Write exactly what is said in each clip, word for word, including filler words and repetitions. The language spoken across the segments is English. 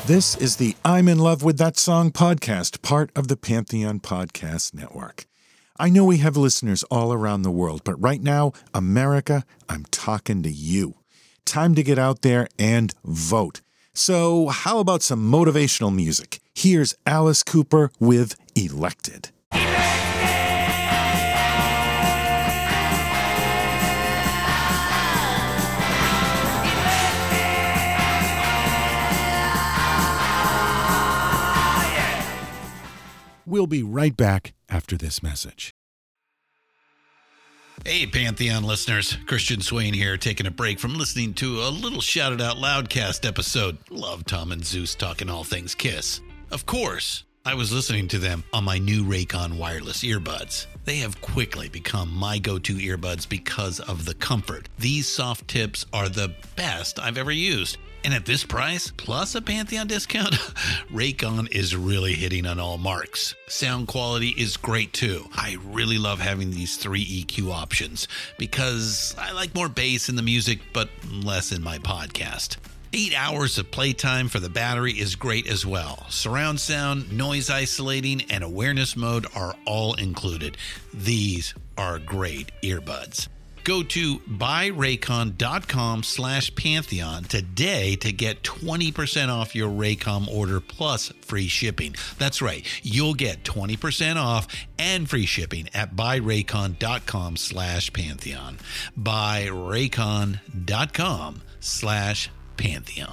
This is the I'm in Love with That Song podcast, part of the Pantheon Podcast Network. I know we have listeners all around the world, but right now, America, I'm talking to you. Time to get out there and vote. So how about some motivational music? Here's Alice Cooper with Elected. We'll be right back after this message. Hey, Pantheon listeners. Christian Swain here, taking a break from listening to a little Shout It Out Loudcast episode. Love Tom and Zeus talking all things Kiss. Of course, I was listening to them on my new Raycon wireless earbuds. They have quickly become my go-to earbuds because of the comfort. These soft tips are the best I've ever used. And at this price, plus a Pantheon discount, Raycon is really hitting on all marks. Sound quality is great too. I really love having these three E Q options because I like more bass in the music, but less in my podcast. Eight hours of playtime for the battery is great as well. Surround sound, noise isolating, and awareness mode are all included. These are great earbuds. Go to buyraycon.com slash Pantheon today to get twenty percent off your Raycom order plus free shipping. That's right. You'll get twenty percent off and free shipping at buyraycon.com slash Pantheon. buyraycon.com slash Pantheon.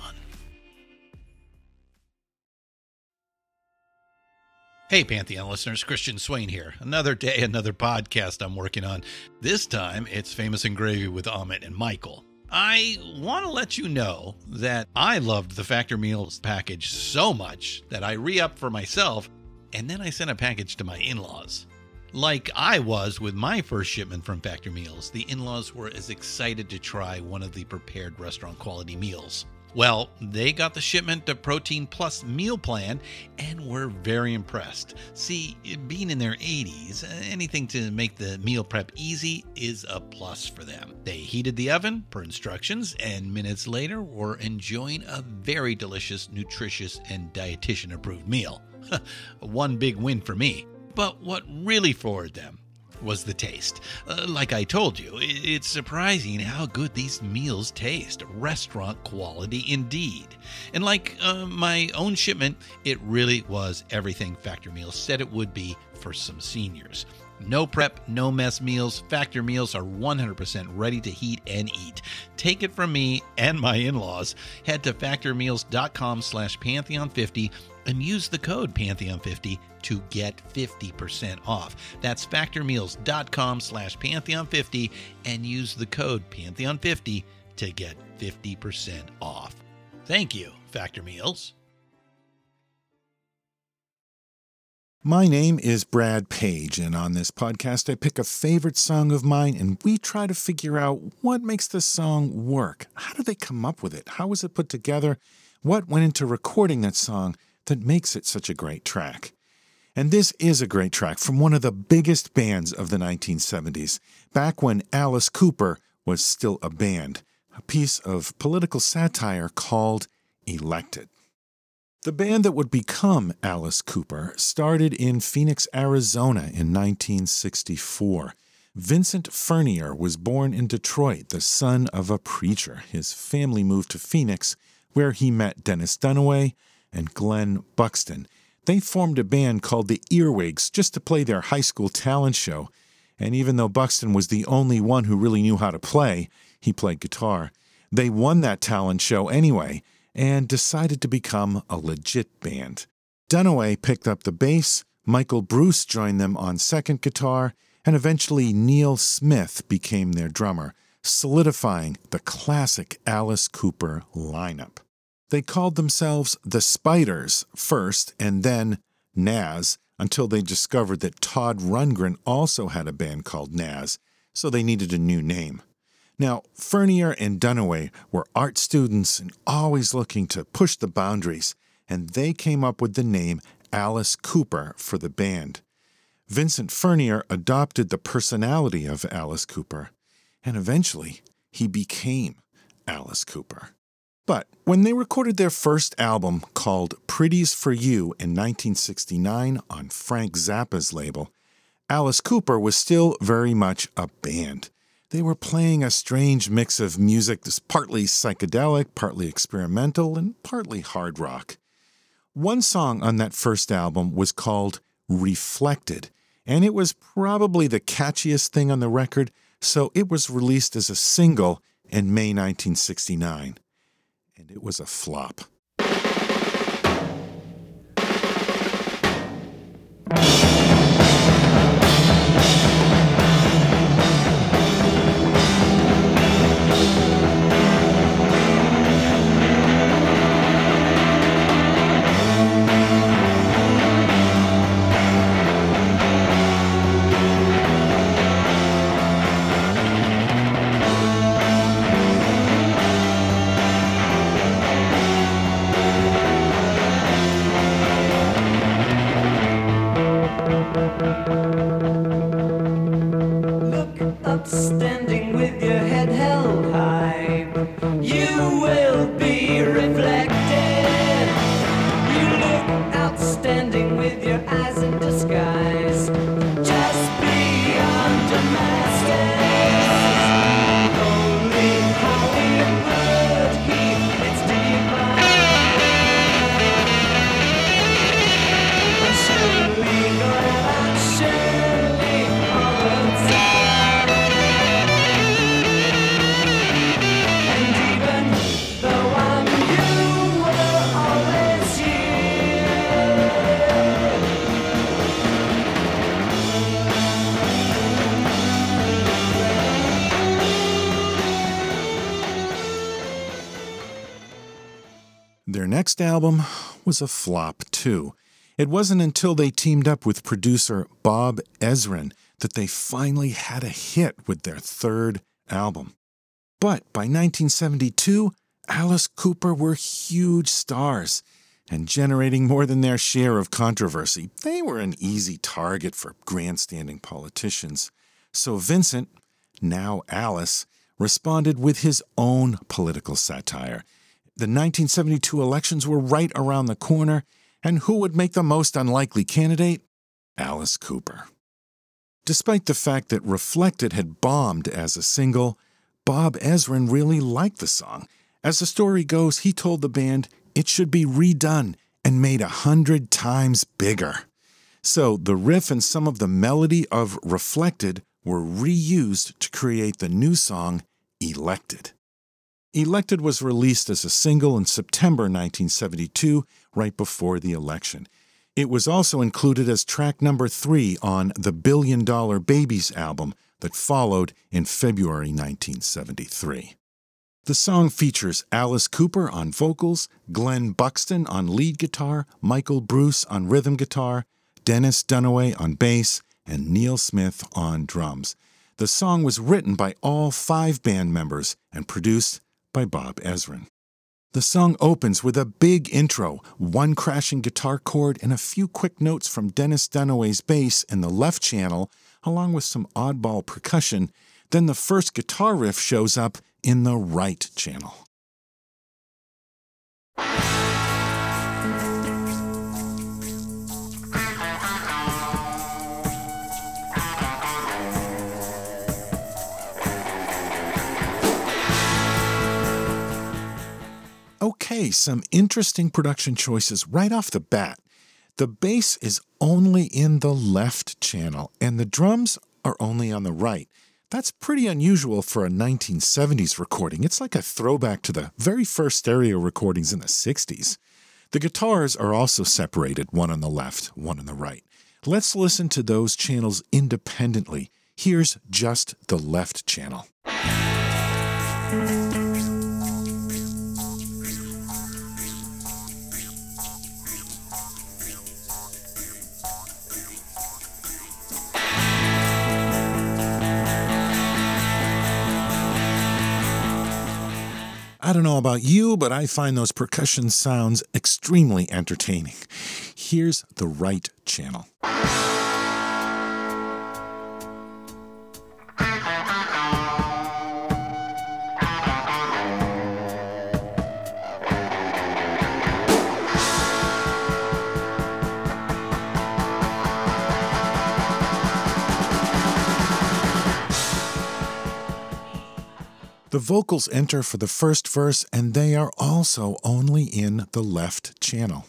Hey, Pantheon listeners, Christian Swain here. Another day, another podcast I'm working on. This time, it's Famous and Gravy with Amit and Michael. I want to let you know that I loved the Factor Meals package so much that I re-upped for myself, and then I sent a package to my in-laws. Like I was with my first shipment from Factor Meals, the in-laws were as excited to try one of the prepared restaurant quality meals. Well, they got the shipment of Protein Plus meal plan and were very impressed. See, being in their eighties, anything to make the meal prep easy is a plus for them. They heated the oven per instructions and minutes later were enjoying a very delicious, nutritious, and dietitian-approved meal. One big win for me. But what really floored them was the taste. Uh, like I told you, it's surprising how good these meals taste. Restaurant quality indeed. And like uh, my own shipment, it really was everything Factor Meals said it would be for some seniors. No prep, no mess meals. Factor Meals are one hundred percent ready to heat and eat. Take it from me and my in-laws. Head to factormeals.com slash Pantheon50 and use the code Pantheon fifty to get fifty percent off. That's factormeals.com slash Pantheon50 and use the code Pantheon fifty to get fifty percent off. Thank you, Factor Meals. My name is Brad Page, and on this podcast I pick a favorite song of mine and we try to figure out what makes the song work. How do they come up with it? How was it put together? What went into recording that song that makes it such a great track? And this is a great track from one of the biggest bands of the nineteen seventies, back when Alice Cooper was still a band, a piece of political satire called Elected. The band that would become Alice Cooper started in Phoenix, Arizona in nineteen sixty-four. Vincent Furnier was born in Detroit, the son of a preacher. His family moved to Phoenix, where he met Dennis Dunaway and Glenn Buxton. They formed a band called the Earwigs just to play their high school talent show. And even though Buxton was the only one who really knew how to play, he played guitar, they won that talent show anyway and decided to become a legit band. Dunaway picked up the bass, Michael Bruce joined them on second guitar, and eventually Neil Smith became their drummer, solidifying the classic Alice Cooper lineup. They called themselves the Spiders first and then Nazz until they discovered that Todd Rundgren also had a band called Nazz, so they needed a new name. Now, Furnier and Dunaway were art students and always looking to push the boundaries, and they came up with the name Alice Cooper for the band. Vincent Furnier adopted the personality of Alice Cooper, and eventually he became Alice Cooper. But when they recorded their first album called Pretties for You in nineteen sixty-nine on Frank Zappa's label, Alice Cooper was still very much a band. They were playing a strange mix of music that's partly psychedelic, partly experimental, and partly hard rock. One song on that first album was called Reflected, and it was probably the catchiest thing on the record, so it was released as a single in May nineteen sixty-nine. And it was a flop. Standing with your head held high, you will be reflected. You look outstanding with your eyes in disguise, just beyond Damascus. Holy Hollywood heat, it's divine. Surely, God, surely, all the time. Their next album was a flop, too. It wasn't until they teamed up with producer Bob Ezrin that they finally had a hit with their third album. But by nineteen seventy-two, Alice Cooper were huge stars and generating more than their share of controversy. They were an easy target for grandstanding politicians. So Vincent, now Alice, responded with his own political satire. The nineteen seventy-two elections were right around the corner, and who would make the most unlikely candidate? Alice Cooper. Despite the fact that Reflected had bombed as a single, Bob Ezrin really liked the song. As the story goes, he told the band it should be redone and made a hundred times bigger. So the riff and some of the melody of Reflected were reused to create the new song, Elected. Elected was released as a single in September nineteen seventy-two, right before the election. It was also included as track number three on the Billion Dollar Babies album that followed in February nineteen seventy-three. The song features Alice Cooper on vocals, Glenn Buxton on lead guitar, Michael Bruce on rhythm guitar, Dennis Dunaway on bass, and Neil Smith on drums. The song was written by all five band members and produced by Bob Ezrin. The song opens with a big intro, one crashing guitar chord, and a few quick notes from Dennis Dunaway's bass in the left channel, along with some oddball percussion. Then the first guitar riff shows up in the right channel. Okay, some interesting production choices right off the bat. The bass is only in the left channel, and the drums are only on the right. That's pretty unusual for a nineteen seventies recording. It's like a throwback to the very first stereo recordings in the sixties. The guitars are also separated, one on the left, one on the right. Let's listen to those channels independently. Here's just the left channel. I don't know about you, but I find those percussion sounds extremely entertaining. Here's the right channel. The vocals enter for the first verse, and they are also only in the left channel.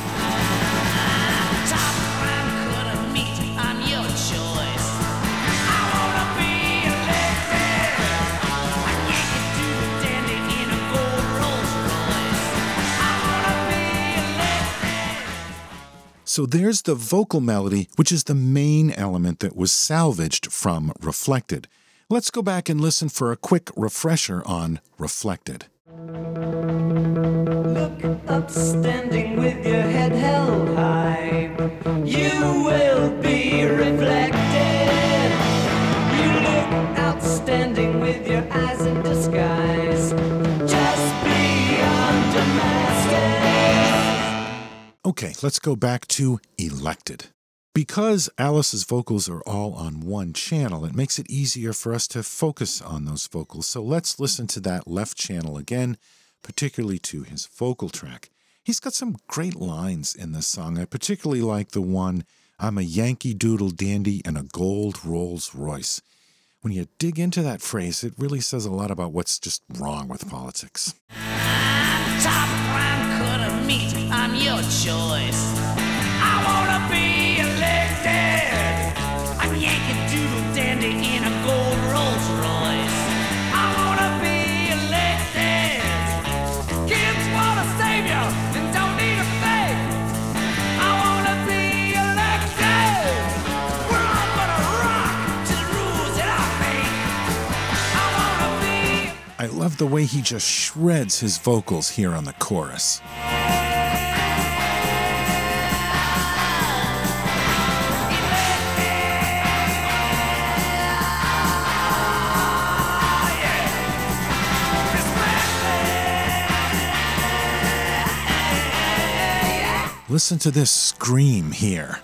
So there's the vocal melody, which is the main element that was salvaged from Reflected. Let's go back and listen for a quick refresher on Reflected. Look up standing with your head held high. You will be reflected. You look outstanding with your eyes in disguise. Just beyond Damascus. Okay, let's go back to Elected. Because Alice's vocals are all on one channel, it makes it easier for us to focus on those vocals. So let's listen to that left channel again, particularly to his vocal track. He's got some great lines in this song. I particularly like the one, "I'm a Yankee Doodle dandy and a gold Rolls Royce." When you dig into that phrase, it really says a lot about what's just wrong with politics. Top prime cutter meat, I'm your choice. I wanna be elected. I'm Yankee Doodle dandy in a gold Rolls Royce. I wanna be elected. Kids want a savior and don't need a faith. I wanna be elected. We're all gonna rock to the rules that I make. I wanna be. I love the way he just shreds his vocals here on the chorus. Listen to this scream here.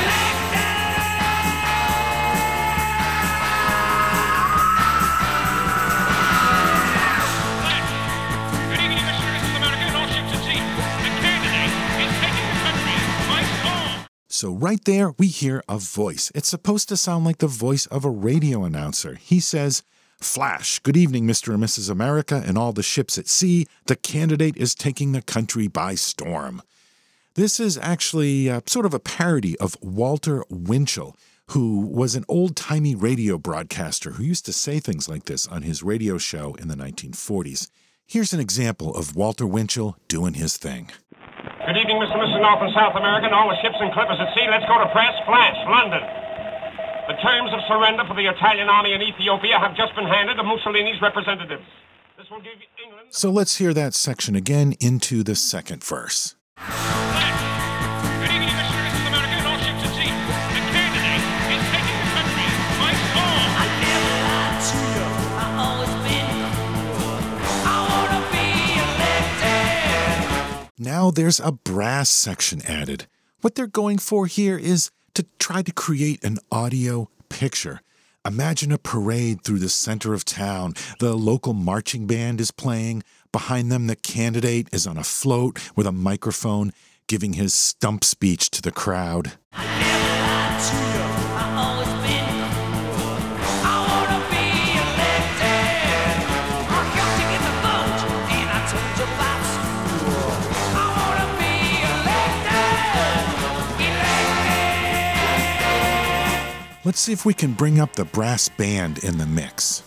So right there, we hear a voice. It's supposed to sound like the voice of a radio announcer. He says, "Flash, good evening, Mister and Missus America and all the ships at sea. The candidate is taking the country by storm." This is actually uh, sort of a parody of Walter Winchell, who was an old-timey radio broadcaster who used to say things like this on his radio show in the nineteen forties. Here's an example of Walter Winchell doing his thing. Good evening, Mister and Missus North and South America and all the ships and clippers at sea. Let's go to press. Flash, London. The terms of surrender for the Italian army in Ethiopia have just been handed to Mussolini's representatives. This will give England... So let's hear that section again into the second verse. Good evening, Mister and Missus America and all ships at sea. The candidate is taking the country by storm. I never lied to you. I always been good. I wanna be elected. Now there's a brass section added. What they're going for here is to try to create an audio picture. Imagine a parade through the center of town. The local marching band is playing. Behind them, the candidate is on a float with a microphone, giving his stump speech to the crowd. I never lied to you. I always been good. I wanna be elected. I got to get the vote, and I told you about school. I wanna be elected. Elected. Let's see if we can bring up the brass band in the mix.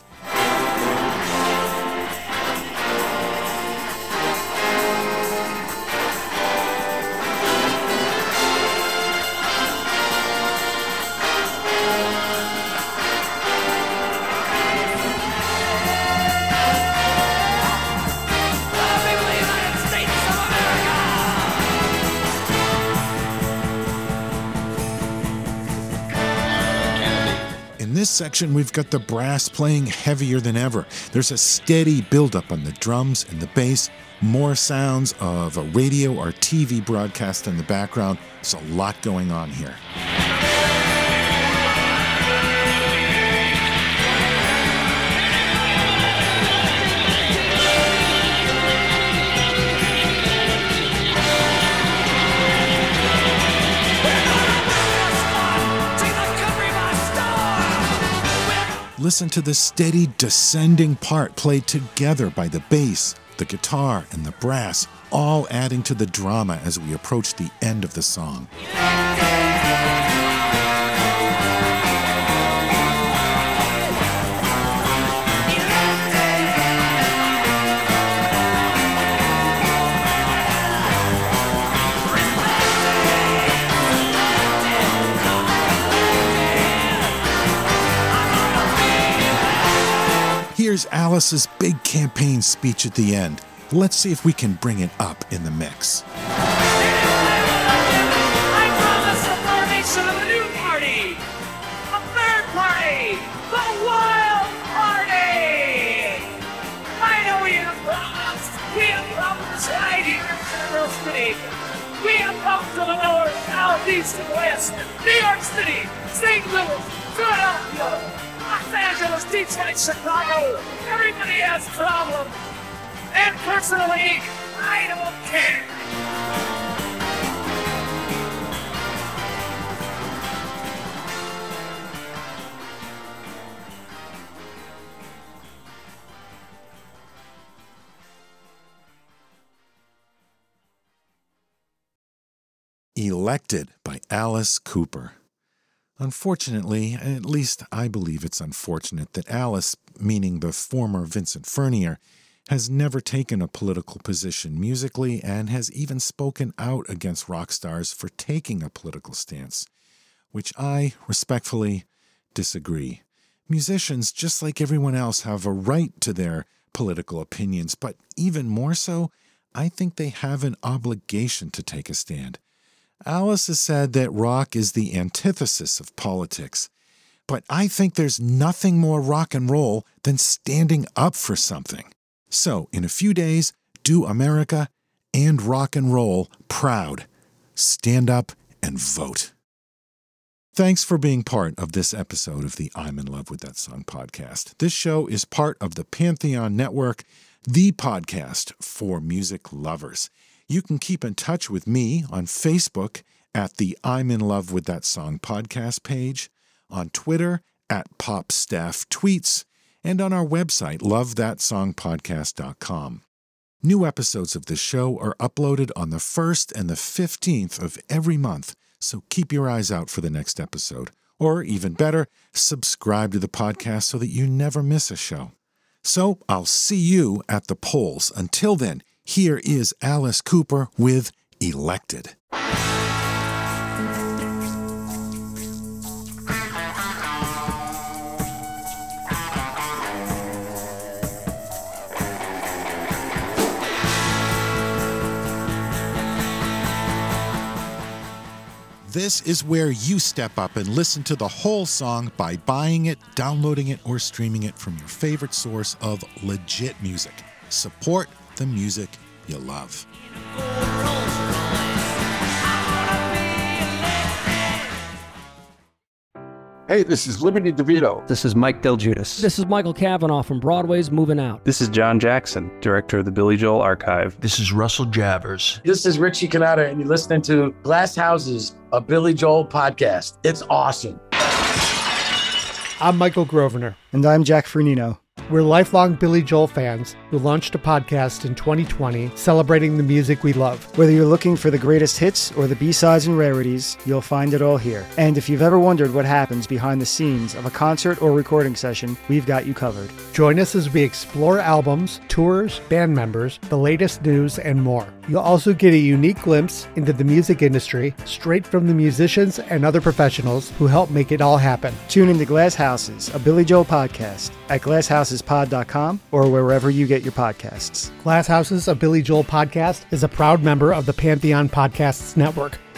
In this section, we've got the brass playing heavier than ever. There's a steady buildup on the drums and the bass, more sounds of a radio or T V broadcast in the background. There's a lot going on here. listen to the steady descending part played together by the bass, the guitar, and the brass, all adding to the drama as we approach the end of the song. Here's Alice's big campaign speech at the end. Let's see if we can bring it up in the mix. I promise the formation of a new party! A third party! The Wild Party! I know we have problems! We have problems right here in Federal City! We have come to the north, south, east, and west! New York City! Saint Louis! Philadelphia! Los Angeles, Detroit, Chicago! Everybody has problems! And personally, I don't care! Elected by Alice Cooper. Unfortunately, at least I believe it's unfortunate that Alice, meaning the former Vincent Furnier, has never taken a political position musically and has even spoken out against rock stars for taking a political stance, which I, respectfully, disagree. Musicians, just like everyone else, have a right to their political opinions, but even more so, I think they have an obligation to take a stand. Alice has said that rock is the antithesis of politics, but I think there's nothing more rock and roll than standing up for something. So, in a few days, do America and rock and roll proud. Stand up and vote. Thanks for being part of this episode of the I'm in Love with That Song podcast. This show is part of the Pantheon Network, the podcast for music lovers. You can keep in touch with me on Facebook at the I'm in Love with That Song podcast page, on Twitter at PopStaffTweets, and on our website, love that song podcast dot com. New episodes of this show are uploaded on the first and the fifteenth of every month, so keep your eyes out for the next episode. Or, even better, subscribe to the podcast so that you never miss a show. So, I'll see you at the polls. Until then, here is Alice Cooper with Elected. This is where you step up and listen to the whole song by buying it, downloading it, or streaming it from your favorite source of legit music. Support the music you love. Hey, this is Liberty DeVito. This is Mike Del Giudice. This is Michael Cavanaugh from Broadway's Moving Out. This is John Jackson, director of the Billy Joel Archive. This is Russell Javers. This is Richie Cannata, and you're listening to Glass Houses, a Billy Joel podcast. It's awesome. I'm Michael Grosvenor. And I'm Jack Fernino. We're lifelong Billy Joel fans who launched a podcast in twenty twenty celebrating the music we love. Whether you're looking for the greatest hits or the B-sides and rarities, you'll find it all here. And if you've ever wondered what happens behind the scenes of a concert or recording session, we've got you covered. Join us as we explore albums, tours, band members, the latest news, and more. You'll also get a unique glimpse into the music industry straight from the musicians and other professionals who help make it all happen. Tune into Glass Houses, a Billy Joel podcast at glass houses pod dot com or wherever you get your podcasts. Glass Houses, a Billy Joel podcast is a proud member of the Pantheon Podcasts Network.